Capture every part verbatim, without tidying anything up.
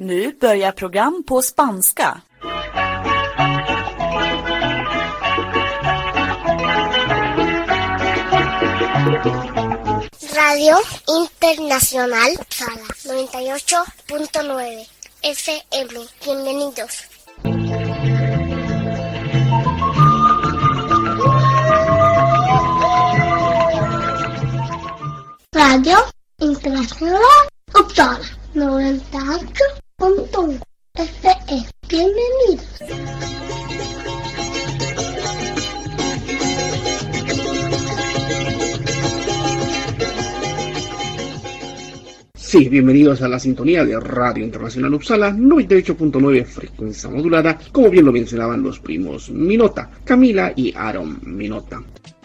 Nu börjar program på spanska. Radio Internacional Uppsala noventa y ocho punto nueve F M. Bienvenidos. Radio Internacional Uppsala noventa y ocho punto uno F M. Bienvenidos. Sí, bienvenidos a la sintonía de Radio Internacional Uppsala noventa y ocho punto nueve frecuencia modulada, como bien lo mencionaban los primos Minota, Camila y Aaron Minota.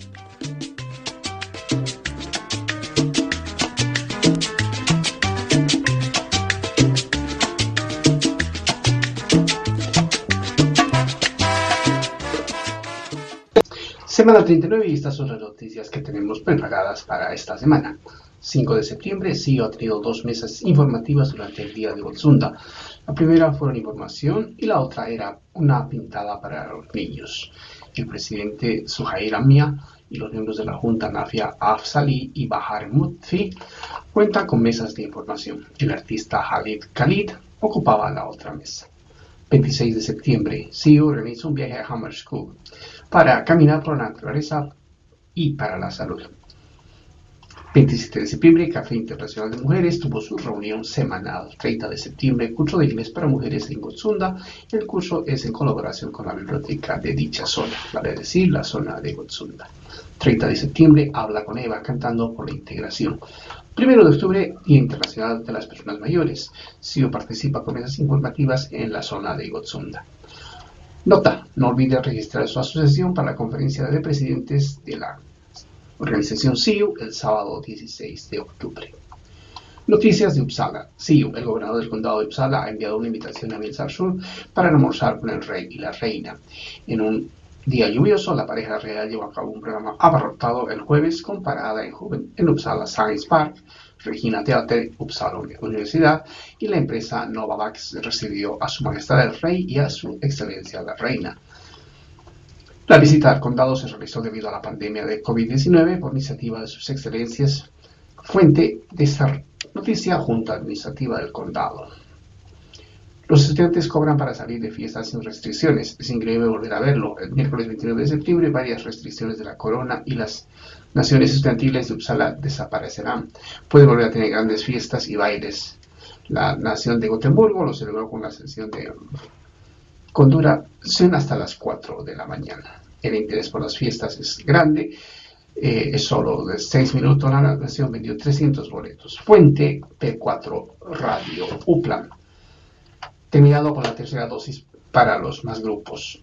Semana treinta y nueve y estas son las noticias que tenemos preparadas para esta semana. cinco de septiembre, C I O ha tenido dos mesas informativas durante el día de Gotsunda. La primera fueron información y la otra era una pintada para los niños. El presidente Suhail Amia y los miembros de la Junta Nafia Afzali y Bahar Mutfi cuentan con mesas de información. El artista Khalid Khalid ocupaba la otra mesa. veintiséis de septiembre, C I O organizó un viaje a Hammarskjöld para caminar por la naturaleza y para la salud. veintisiete de septiembre, Café Internacional de Mujeres tuvo su reunión semanal. treinta de septiembre, curso de inglés para mujeres en Gotsunda. El curso es en colaboración con la biblioteca de dicha zona, vale decir, la zona de Gotsunda. treinta de septiembre, Habla con Eva cantando por la integración. primero de octubre, Día Internacional de las Personas Mayores. C I O participa con mesas informativas en la zona de Gotsunda. Nota, no olvide registrar su asociación para la conferencia de presidentes de la organización C I U el sábado dieciséis de octubre. Noticias de Uppsala. C I U, el gobernador del condado de Uppsala, ha enviado una invitación a Milsarsund para almorzar con el rey y la reina. En un día lluvioso, la pareja real llevó a cabo un programa abarrotado el jueves con parada en, Joven, en Uppsala Science Park, Regina Theater, Uppsala Universidad, y la empresa Novavax recibió a su majestad el rey y a su excelencia la reina. La visita al condado se realizó debido a la pandemia de COVID diecinueve por iniciativa de sus excelencias. Fuente de esta noticia, Junta Administrativa del Condado. Los estudiantes cobran para salir de fiestas sin restricciones. Es increíble volver a verlo. El miércoles veintinueve de septiembre, varias restricciones de la corona y las naciones estudiantiles de Uppsala desaparecerán. Pueden volver a tener grandes fiestas y bailes. La nación de Gotemburgo lo celebró con la sesión de con duración hasta las cuatro de la mañana. El interés por las fiestas es grande. Eh, es solo de seis minutos. La nación vendió trescientos boletos. Fuente P cuatro Radio Uppland. Terminado con la tercera dosis para los más grupos.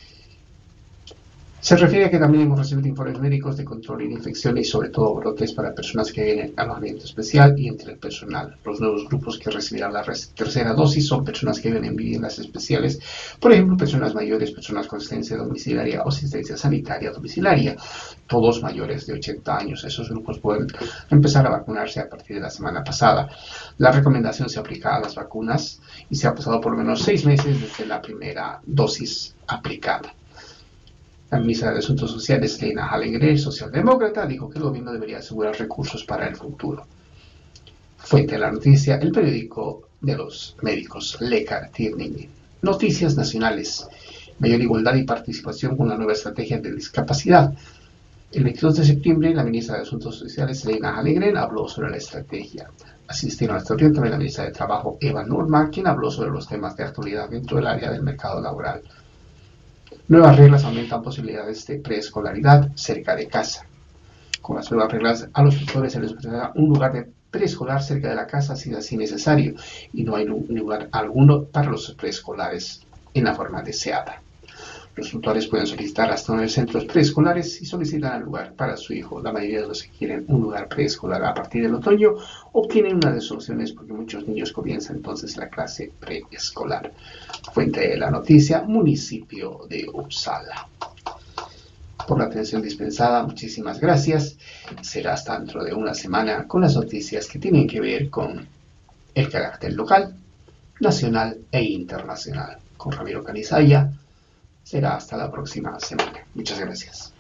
Se refiere a que también hemos recibido informes médicos de control de infecciones y sobre todo brotes para personas que viven en alojamiento especial y entre el personal. Los nuevos grupos que recibirán la tercera dosis son personas que viven en viviendas especiales, por ejemplo, personas mayores, personas con asistencia domiciliaria o asistencia sanitaria domiciliaria, todos mayores de ochenta años. Esos grupos pueden empezar a vacunarse a partir de la semana pasada. La recomendación se aplica a las vacunas y se ha pasado por lo menos seis meses desde la primera dosis aplicada. La ministra de Asuntos Sociales, Lena Hallengren, socialdemócrata, dijo que el gobierno debería asegurar recursos para el futuro. Fuente de la noticia, el periódico de los médicos, Läkartidningen. Noticias nacionales. Mayor igualdad y participación con la nueva estrategia de discapacidad. El veintidós de septiembre, la ministra de Asuntos Sociales, Lena Hallengren, habló sobre la estrategia. Asistieron a esta reunión también la ministra de Trabajo, Eva Nordmark, quien habló sobre los temas de actualidad dentro del área del mercado laboral. Nuevas reglas aumentan posibilidades de preescolaridad cerca de casa. Con las nuevas reglas, a los tutores se les ofrecerá un lugar de preescolar cerca de la casa si es así necesario, y no hay lugar alguno para los preescolares en la forma deseada. Los tutores pueden solicitar hasta nueve centros preescolares y solicitan el lugar para su hijo. La mayoría de los que quieren un lugar preescolar a partir del otoño obtienen una de soluciones porque muchos niños comienzan entonces la clase preescolar. Fuente de la noticia, municipio de Uppsala. Por la atención dispensada, muchísimas gracias. Será hasta dentro de una semana con las noticias que tienen que ver con el carácter local, nacional e internacional. Con Ramiro Canizaya será hasta la próxima semana. Muchas gracias.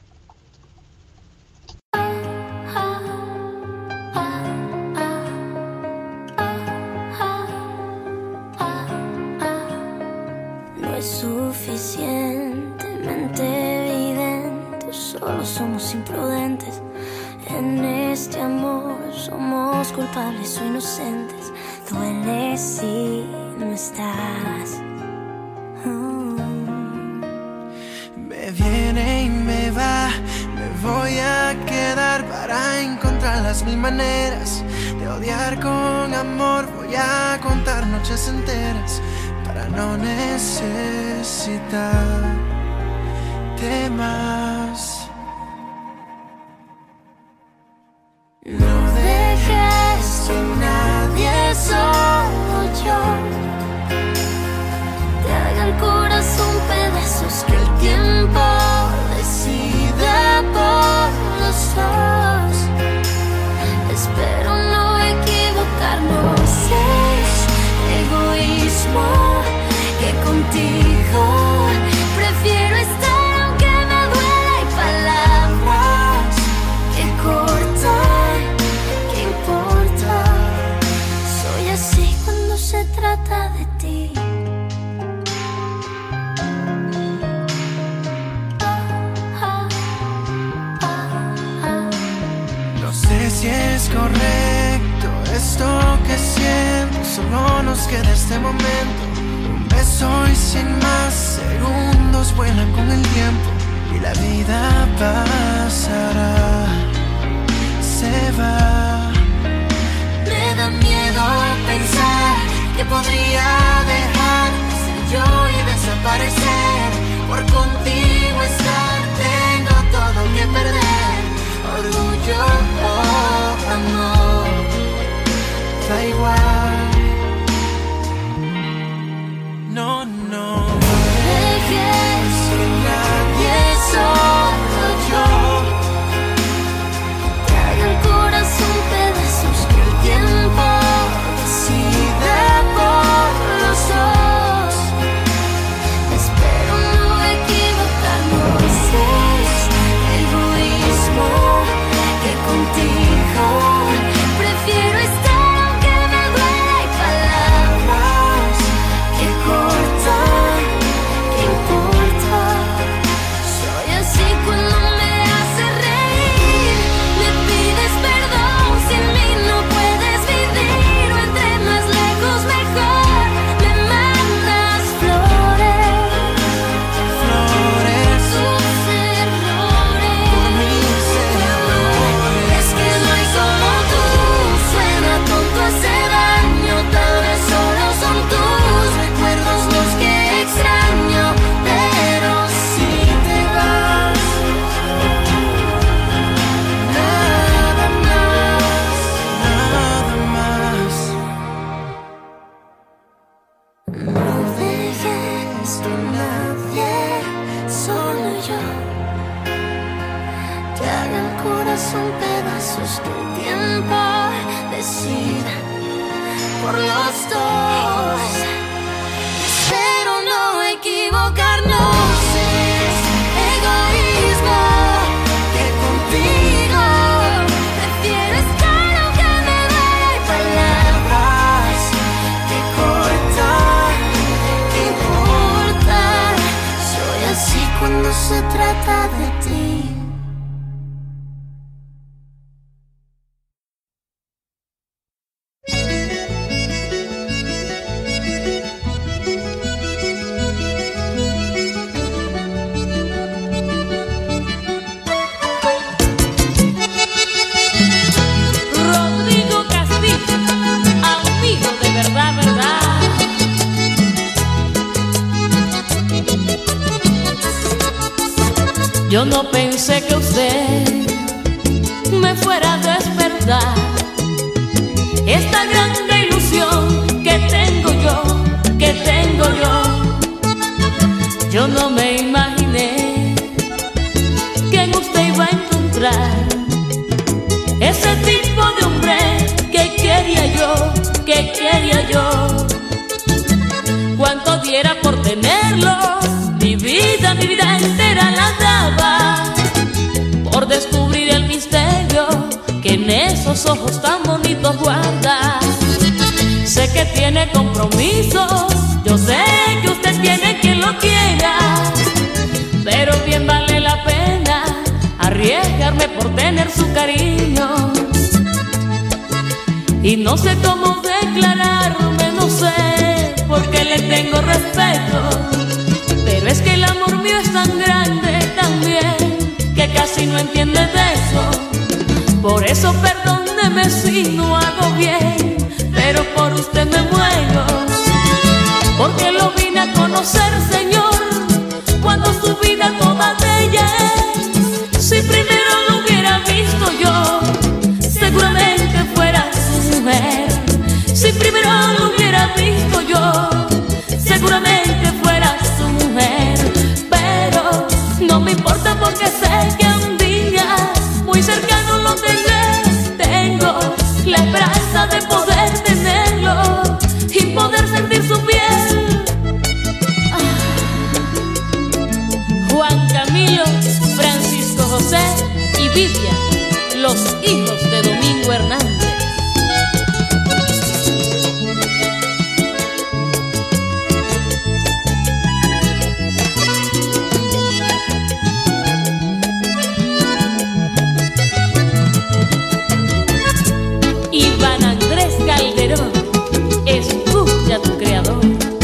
No es suficientemente evidente, solo somos imprudentes. En este amor somos culpables o inocentes. Duele si no estás. Oh. Me viene y me va, me voy a quedar para encontrar las mil maneras de odiar con amor. Voy a contar noches enteras para no necesitarte más. No dejes que nadie, solo yo, te haga el corazón pedazos, que el tiempo decida por los dos. Espero no equivocarnos, es egoísmo que contigo prefiero estar aunque me duela. Y palabras que cortan, ¿qué importa? Soy así cuando se trata de ti. No sé si es correcto esto que siento, solo nos queda este momento. Un beso y sin más segundos vuelan con el tiempo y la vida pasará, se va. Me da miedo pensar que podría dejar de ser yo y desaparecer por contigo estar. Tengo todo que perder, orgullo o amor, da igual. No, no dejes que nadie, solo yo, te haga el corazón pedazos, que el tiempo decida por los dos. Espero no equivocarnos, es egoísmo que contigo prefiero estar aunque me duela. Y palabras que cortan, ¿qué importa? Soy así cuando me hace reír. Me pides perdón, sin mí no puedes vivir. O entre más lejos mejor. Me mandas flores, flores, tus errores, por mis errores. Es que no hay como tú, suena tonto, hace daño. Tal vez solo son tus recuerdos los que extraño, pero si te vas, nada más, nada más. No dejes que nadie, solo yo, te haga el corazón pedazos, que el tiempo decida por los dos. Espero no equivocarnos, es egoísmo que contigo prefiero estar aunque me duela. Y palabras que cortan, ¿qué importa? Soy así cuando se trata de ti. Rodrigo Castillo, amigo de verdad, verdad. Yo no pensé que usted me fuera a despertar esta grande ilusión que tengo yo, que tengo yo. Yo no me imaginé que en usted iba a encontrar ese tipo de hombre que quería yo, que quería yo. diera por tenerlo, mi vida, mi vida entera la daba por descubrir el misterio que en esos ojos tan bonitos guarda. Sé que tiene compromisos, yo sé que usted tiene quien lo quiera, pero bien vale la pena arriesgarme por tener su cariño. Y no sé cómo declararme, no sé, porque le tengo respeto, pero es que el amor mío es tan grande también, que casi no entiende de eso. Por eso perdóneme si no hago bien, pero por usted me muero, porque lo vine a conocer, Señor, cuando su vida toda de ella es. Si primero lo hubiera visto yo, seguramente fuera su mujer. Si primero lo hubiera visto yo, seguramente fuera su mujer. Pero no me importa porque sé que un día muy cercano lo tendré. Tengo la esperanza de poder tenerlo y poder sentir su piel. Ah. Juan Camilo, Francisco José y Vivian, los hijos de Domingo Hernández. Iván Andrés Calderón, escucha a tu creador.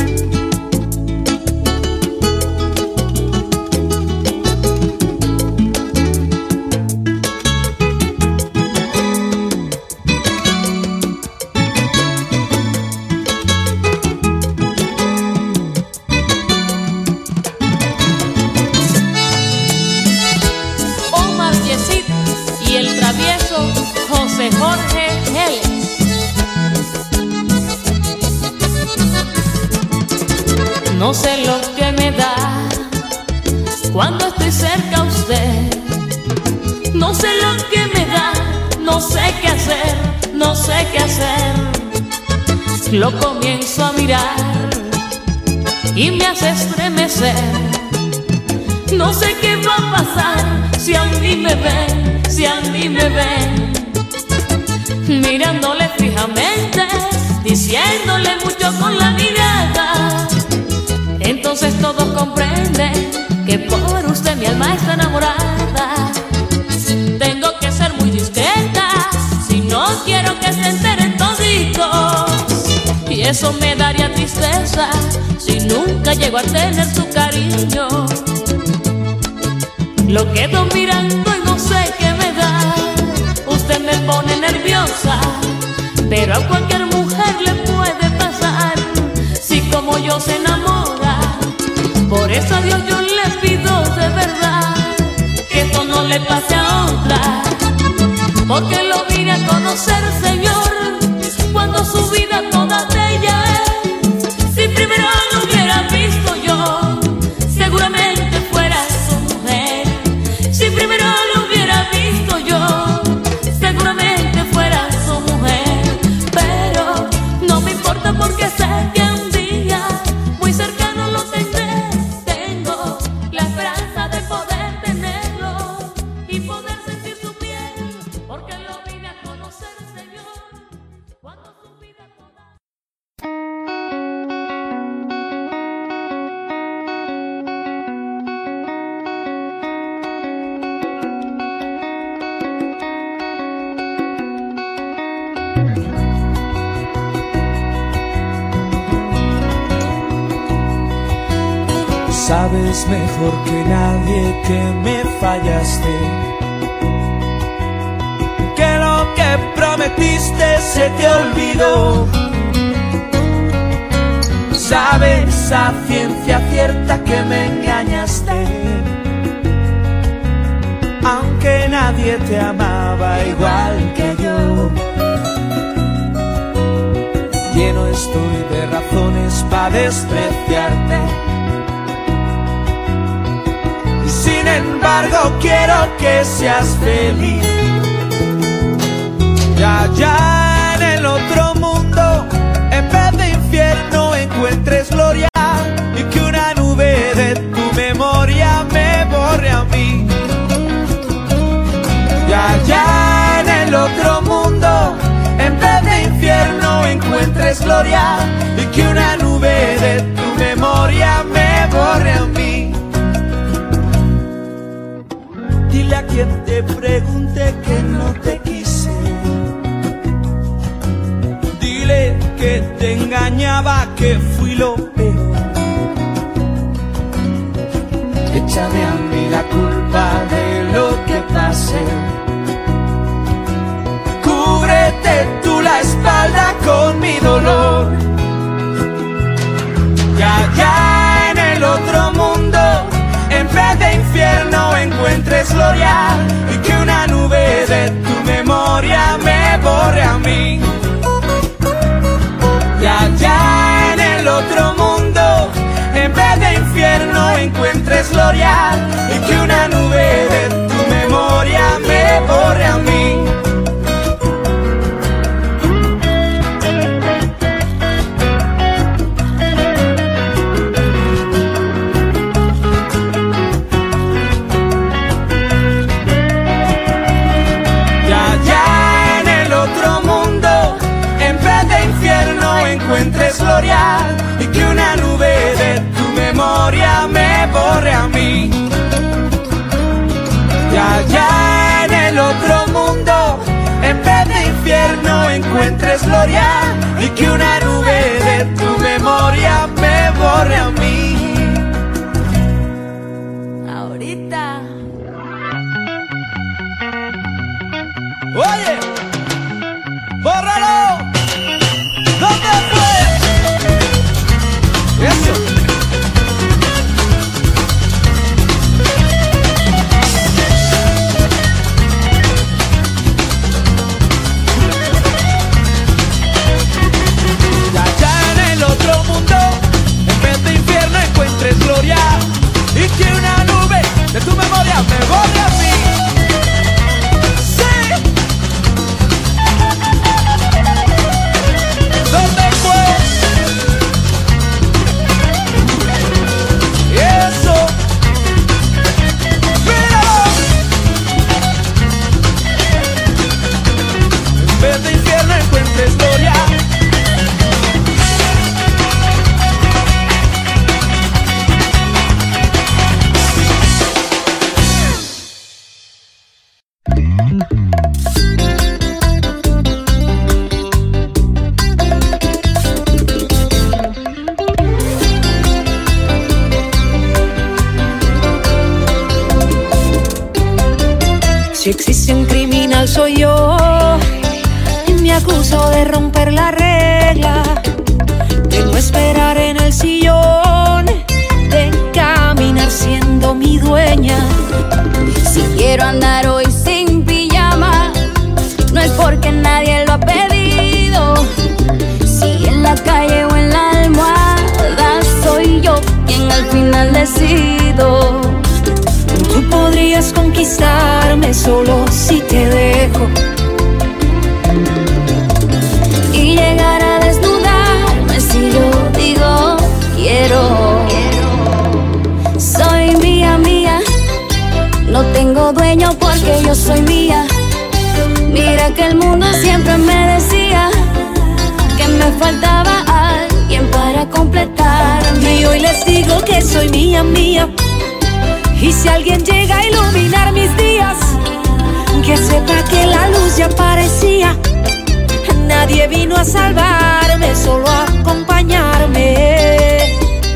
Omar Yesid y el travieso José Jorge Helles. No sé lo que me da cuando estoy cerca a usted. No sé lo que me da, no sé qué hacer, no sé qué hacer. Lo comienzo a mirar y me hace estremecer. No sé qué va a pasar si a mí me ven, si a mí me ven. Mirándole fijamente, diciéndole mucho con la mirada. Entonces todos comprenden que por usted mi alma está enamorada. Tengo que ser muy discreta, si no quiero que se enteren toditos. Y eso me daría tristeza si nunca llego a tener su cariño. Lo quedo mirando y no sé qué me da. Usted me pone nerviosa, pero a cualquier mujer le puede pasar si como yo se enamora. Por eso a Dios yo le pido de verdad que esto no le pase a otra, porque lo vine a conocer, Señor, cuando su vida toda de ella es. Si primero lo hubiera visto yo, seguramente fuera su mujer. Si primero lo hubiera visto yo, seguramente fuera su mujer. Pero no me importa porque sé que un día muy cercano lo tendré. Tengo la esperanza de poder tenerlo y poder sentir su piel, porque lo vine a conocer, Señor, cuando su vida toda... Sabes mejor que nadie que me fallaste, que lo que prometiste se te olvidó. Sabes a ciencia cierta que me engañaste, aunque nadie te amaba igual que yo. Lleno estoy de razones para despreciarte, sin embargo quiero que seas feliz. Y allá en el otro mundo, en vez de infierno encuentres gloria. le pregunté que no te quise. Dile que te engañaba, que fui lo peor. Échame a mí la culpa de lo que pasé. Cúbrete tú la espalda con mi dolor. Y allá en el otro mundo, en vez de infierno encuentres gloria, y que una nube de tu memoria me borre a mí. Y allá en el otro mundo, en vez de infierno encuentres gloria, y que una nube de tu memoria me borre a mí. Encuentres gloria, y que una nube de tu memoria me borre a mí. Y allá en el otro mundo, en vez de infierno encuentres gloria, y que una nube de tu memoria me borre a mí. Ahorita. Oye, bórralo. ¿Dónde fue? Eso. Y allá en el otro mundo, en vez de infierno encuentres gloria, y que una nube de tu memoria me borre a mí. ¿Dónde fue? Eso. Míralo. En vez de infierno encuentres gloria. Si existe un criminal soy yo, y me acuso de romper la regla, de no esperar en el sillón, de caminar siendo mi dueña. Si quiero andar hoy sin pijama, no es porque nadie lo ha pedido. Si en la calle o en la almohada, soy yo quien al final decido. Tú podrías conquistarme solo si te dejo, y llegar a desnudarme si yo digo quiero. Soy mía, mía, no tengo dueño porque yo soy mía. Mira que el mundo siempre me decía que me faltaba alguien para completarme, y hoy les digo que soy mía, mía. Y si alguien llega a iluminar mis días, que sepa que la luz ya aparecía. Nadie vino a salvarme, solo a acompañarme.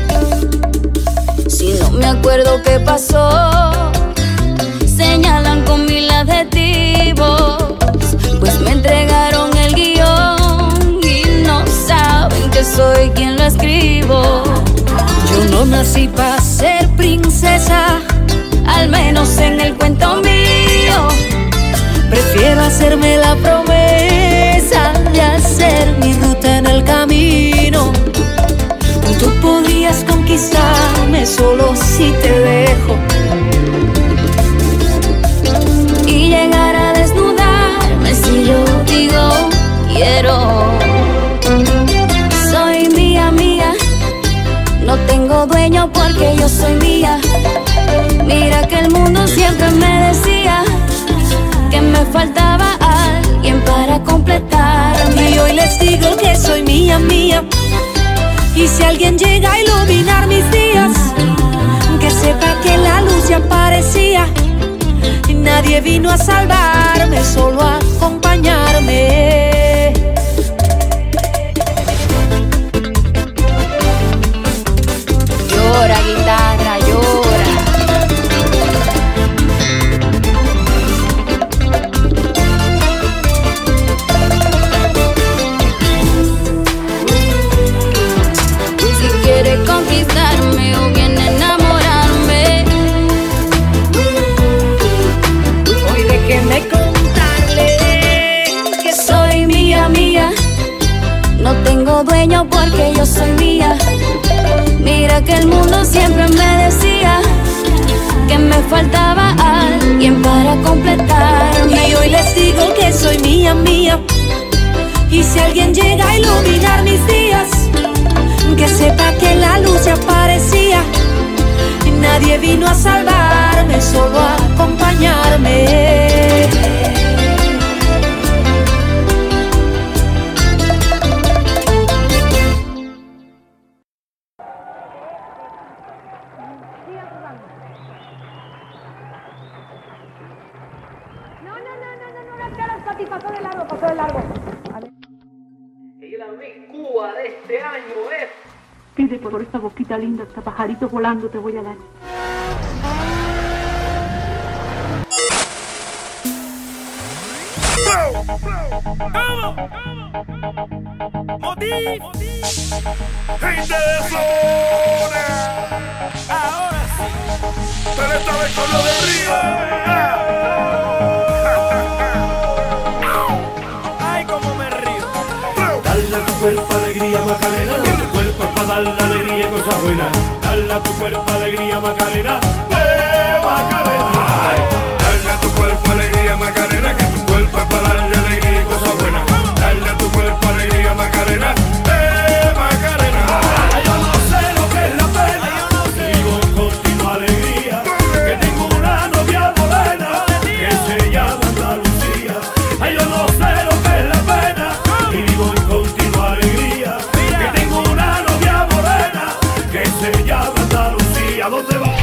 Si no me acuerdo qué pasó, señalan con mil adjetivos, pues me entregaron el guión y no saben que soy quien lo escribo. Yo no nací para ser princesa, al menos en el cuento mío. Prefiero hacerme la promesa de hacer mi ruta en el camino. Tú podrías conquistarme solo si te dejo, y llegar a desnudarme si yo digo quiero. Soy mía, mía, no tengo dueño porque yo soy mía. Mira que el mundo siempre me decía que me faltaba alguien para completarme, y hoy les digo que soy mía, mía. Y si alguien llega a iluminar mis días, que sepa que la luz ya aparecía. Nadie vino a salvarme, solo a acompañarme. Llora, guitarra, llora. Si quiere conquistarme o bien enamorarme, Hoy déjeme contarle que soy mía, mía. No tengo dueño porque yo soy mía. Mira que el mundo siempre me decía que me faltaba alguien para completarme. y hoy les digo que soy mía, mía. Y si alguien llega a iluminar mis días, que sepa que la luz ya aparecía. Nadie vino a salvarme, solo a acompañarme. Cuba de este año es. Pide por esta boquita linda, hasta pajaritos volando te voy a dar. Gente de zona, ahora sí, pero esta vez con lo de Río. Ay, cómo me río. Dale a tu cuerpo alegría, Macarena. Tu cuerpo es para darle alegría y cosas buenas. Dale a tu cuerpo alegría, Macarena. ¡Eh, Macarena! Dale a tu cuerpo alegría, Macarena. Que tu cuerpo es para darle alegría y cosas buenas. Dale a tu cuerpo alegría, Macarena. ¡Eh, Macarena! Yo no sé lo que es la pena. Vivo en continua alegría. Que tengo una novia morena que se llama Andalucía. Ay, yo no sé lo que es la pena. Y vivo en continua alegría. Que tengo una novia morena que se llama Andalucía. ¿Dónde va?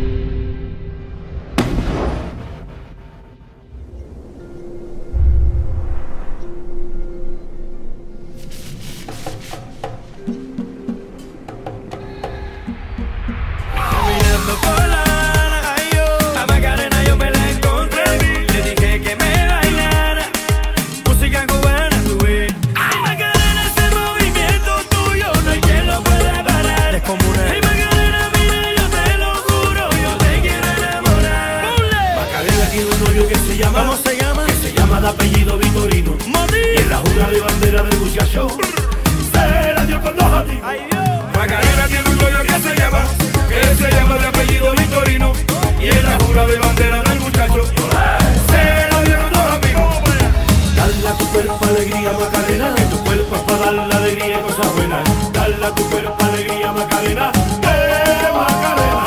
Caminando por la Habana, ay, yo, a Macarena yo me la encontré. Le dije que me bailara música cubana, tú ves. Ay, Macarena, ese movimiento tuyo no hay quien lo pueda parar. Ay, Macarena, mira, yo te lo juro, yo te quiero enamorar. Macarena tiene un novio que se llama, ¿cómo se llama? Que se llama de apellido Vitorino. Y en la jura de bandera del muchacho se la dio con dos atigos. Macarena tiene un novio que se llama, que se llama de apellido Vitorino. Y en la jura de bandera del muchacho se la dio con dos amigos. Dale a tu cuerpo alegría, Macarena. Que tu cuerpo es para darle alegría y cosas buenas. Dale a tu cuerpo alegría, Macarena. ¡Eh, Macarena!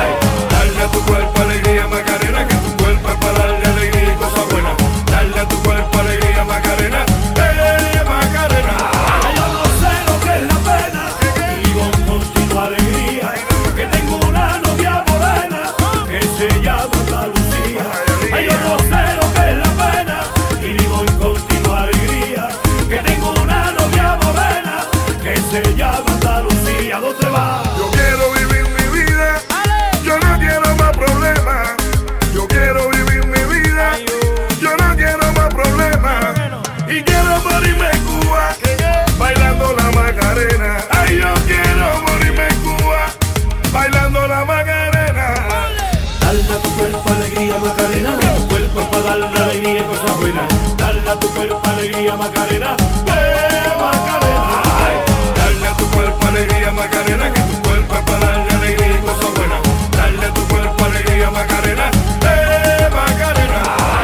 Dale a tu cuerpo alegría, Macarena. Que tu cuerpo es para darle alegría y cosas buenas. Dale a tu cuerpo alegría, Macarena. ¡Eh, Macarena! Yo no sé lo que es la pena. Vivo en continua alegría. Que tengo una novia morena que se llama Andalucía. Ay, yo no sé lo que es la pena. Y vivo en continua alegría. Que tengo una novia morena que se llama Andalucía. ¿Dónde va? Yo quiero vivir mi vida. Yo no quiero más problemas. Yo quiero vivir mi vida. Yo no quiero más problemas. Y quiero morirme en Cuba bailando la Macarena. Ay, yo quiero morirme en Cuba bailando la Macarena. Dale a tu cuerpo alegría, Macarena. Que tu cuerpo es para darle alegría y cosas buenas. Dale a tu cuerpo alegría, Macarena. ¡Eh, Macarena! Dale a tu cuerpo alegría, Macarena. Que tu cuerpo es para darle alegría y cosas buenas. Dale a tu cuerpo alegría, Macarena. ¡Eh, Macarena!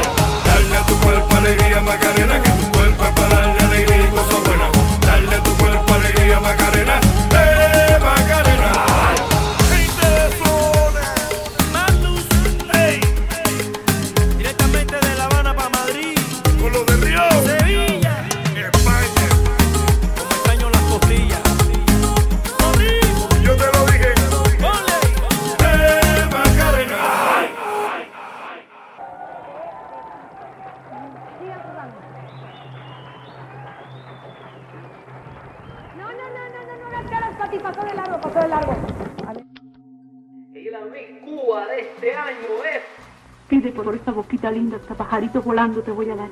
Dale a tu cuerpo alegría, Macarena. Que tu cuerpo es para darle alegría y cosas buenas. Dale a tu cuerpo alegría, Macarena. ¡Eh, Macarena! Gente de zona, Matus, ey. Directamente de La Habana para Madrid. Con los de Río, Sevilla, España. lo pasó de largo. Y la Miss Cuba de este año es... Pide por esta boquita linda, hasta pajaritos volando te voy a dar.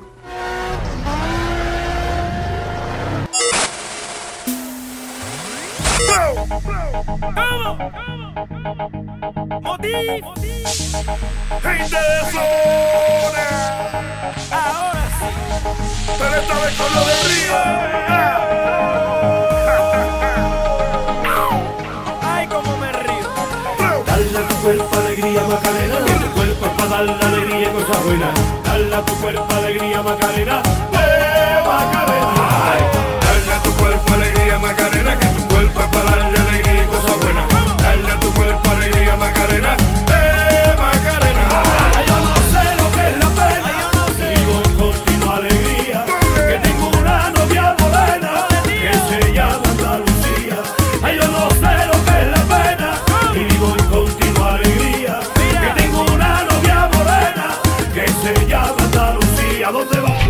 Motiv, gente de zona. Ahora sí, pero esta vez con lo de Río. Ay, cómo me río. Dale a tu cuerpo alegría, Macarena. Tu cuerpo es para darle alegría y cosas buenas. Dale a tu cuerpo alegría, Macarena. ¡Eh, Macarena! Dale a tu cuerpo alegría, Macarena, que tu cuerpo es para darle alegría y cosas buenas. Dale a tu cuerpo alegría, Macarena. ¡Eh, Macarena! Yo no sé lo que es la pena. Vivo en continua alegría. Que tengo una novia morena que se llama Andalucía. Ay, yo no sé lo que es la pena. Y vivo en continua alegría. Que tengo una novia morena que se llama Andalucía. ¿Dónde va?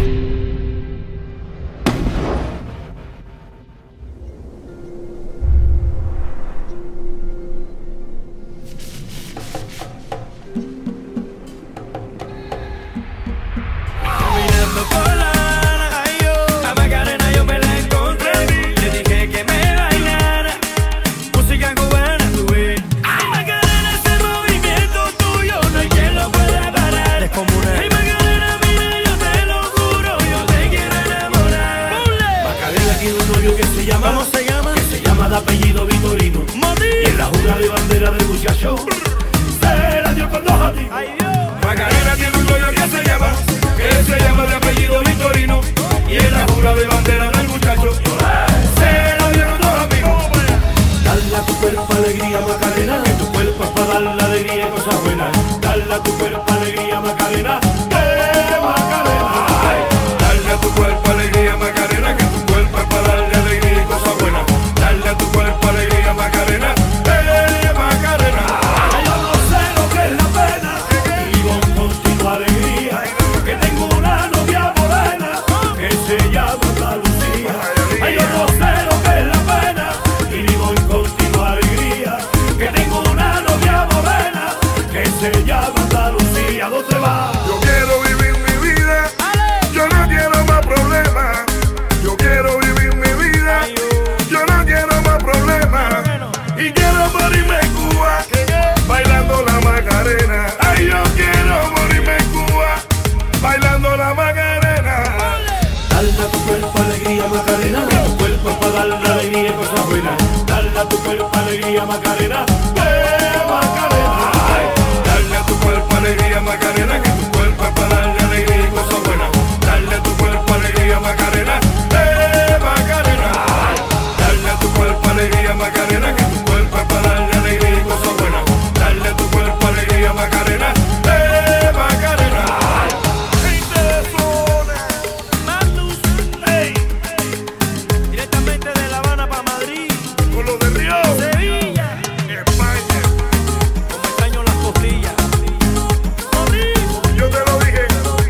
Caminando por La Habana, ay, yo, a Macarena yo me la encontré. Le dije que me bailara música cubana, tú ves. Ay, Macarena, ese movimiento tuyo no hay quien lo pueda parar. Es como una... Ay, Macarena, mira, yo te lo juro, yo te quiero enamorar. Macarena tiene un novio que se llama, ¿Cómo se llama? que se llama de apellido Vitorino. Y en la jura de bandera del muchacho se la dio con dos a ti. Ay, Dios. Macarena tiene un novio que se llama, que se llama de apellido Vitorino. Y en la jura de bandera del muchacho se la dieron dos amigos. Dale a tu cuerpo alegría, Macarena, que tu cuerpo es para darle alegría y cosas buenas. Dale a tu cuerpo alegría, Macarena, eh, Macarena. Dale a tu cuerpo alegría, Macarena, que tu cuerpo es para darle alegría y cosas buenas. Dale a tu cuerpo alegría, Macarena, eh, Macarena. Yo no sé lo que es la pena, vivo en continua alegría. Que tengo una novia morena que se llama Andalucía. Ay, yo no sé lo que es la pena y vivo en continua alegría. Que tengo una novia morena que se llama Andalucía. ¿Dónde va? Yo quiero vivir mi vida, yo no quiero más problemas. Yo quiero vivir mi vida, yo no quiero más problemas. Y quiero morirme en Cuba, bailando la Macarena. Ay, yo quiero morirme en Cuba, bailando la Macarena. Dale a tu cuerpo alegría, Macarena, que tu cuerpo es para darle alegría y cosas buenas. Dale a tu cuerpo alegría, Macarena, eh, Macarena. Dale a tu cuerpo alegría, Macarena, que tu cuerpo es para darle alegría y cosas buenas. Dale a tu cuerpo alegría, Macarena, eh, Macarena. Dale a tu cuerpo alegría, Macarena, que tu cuerpo es para darle alegría y cosas buenas. Dale a tu cuerpo alegría, Macarena, eh, Macarena. Gente de zona, Matus, ey, directamente de La Habana para Madrid, con los de Río, Sevilla, España. Como extraño las costillas. Yo te lo dije.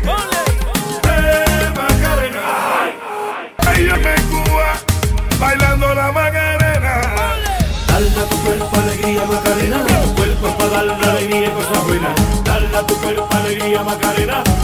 Eh, Macarena. Ay, yo me Cuba, bailando la Macarena. Dale a tu cuerpo alegría, Macarena, que tu cuerpo es para darle alegría y cosas buenas. Dale a tu cuerpo alegría, Macarena.